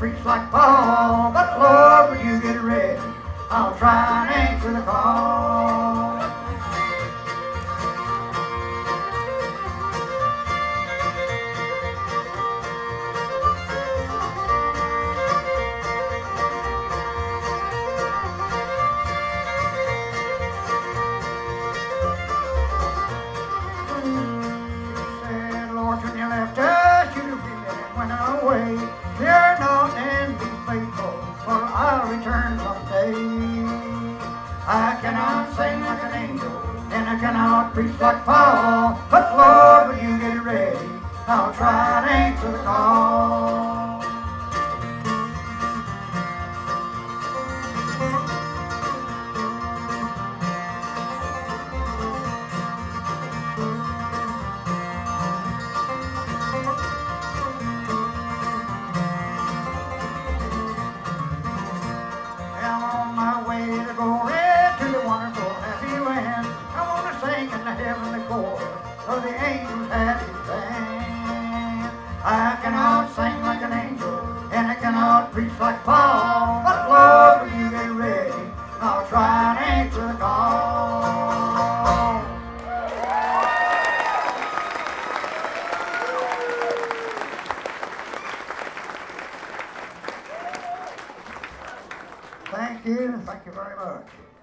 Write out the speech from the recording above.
preach like Paul, but Lord, when you get ready, I'll try and answer the call. Away. Fear not and be faithful, for I'll return someday. I cannot sing like an angel, and I cannot preach like Paul, but Lord, when you get ready, I'll try and answer the call. I'm on my way to glory, to the wonderful happy land. I want to sing in the heavenly chorus of the angels' happy band. I cannot sing like an angel, and I cannot preach like Paul, but Lord, when you get ready, I'll try and answer the call. Thank you very much.